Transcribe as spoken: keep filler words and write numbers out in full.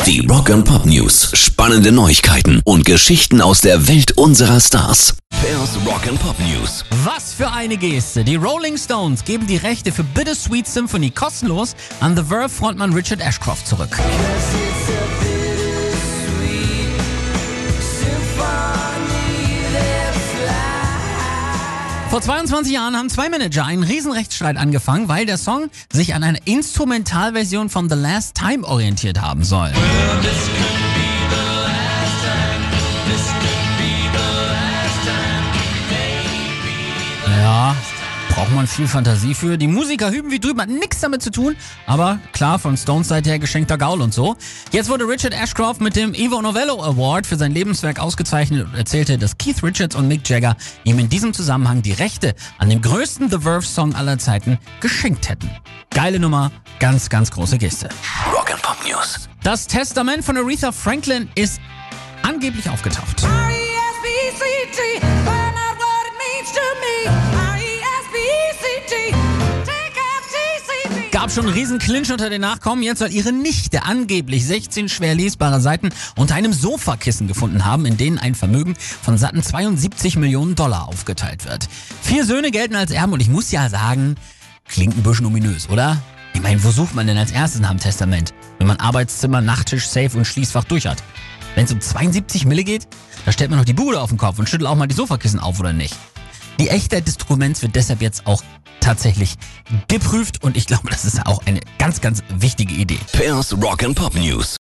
Die Rock and Pop News. Spannende Neuigkeiten und Geschichten aus der Welt unserer Stars. Pairs Rock and Pop News. Was für eine Geste. Die Rolling Stones geben die Rechte für Bittersweet Symphony kostenlos an The Verve-Frontmann Richard Ashcroft zurück. Vor zweiundzwanzig Jahren haben zwei Manager einen Riesenrechtsstreit angefangen, weil der Song sich an einer Instrumentalversion von The Last Time orientiert haben soll. Ja, braucht man viel Fantasie für. Die Musiker hüben wie drüben, hat nichts damit zu tun, aber klar, von Stones Seite her geschenkter Gaul und so. Jetzt wurde Richard Ashcroft mit dem Ivor Novello Award für sein Lebenswerk ausgezeichnet und erzählte, dass Keith Richards und Mick Jagger ihm in diesem Zusammenhang die Rechte an dem größten The Verve-Song aller Zeiten geschenkt hätten. Geile Nummer, ganz, ganz große Geste. Rock and Pop News. Das Testament von Aretha Franklin ist angeblich aufgetaucht. Gab schon einen riesen Clinch unter den Nachkommen. Jetzt soll ihre Nichte angeblich sechzehn schwer lesbare Seiten unter einem Sofakissen gefunden haben, in denen ein Vermögen von satten zweiundsiebzig Millionen Dollar aufgeteilt wird. Vier Söhne gelten als Erben und ich muss ja sagen, klingt ein bisschen ominös, oder? Ich meine, wo sucht man denn als erstes nach dem Testament? Wenn man Arbeitszimmer, Nachttisch, Safe und Schließfach durch hat. Wenn es um zweiundsiebzig Mille geht, da stellt man noch die Bude auf den Kopf und schüttelt auch mal die Sofakissen auf, oder nicht? Die Echtheit des Dokuments wird deshalb jetzt auch tatsächlich geprüft und ich glaube, das ist auch eine ganz, ganz wichtige Idee. Pairs Rock and Pop News.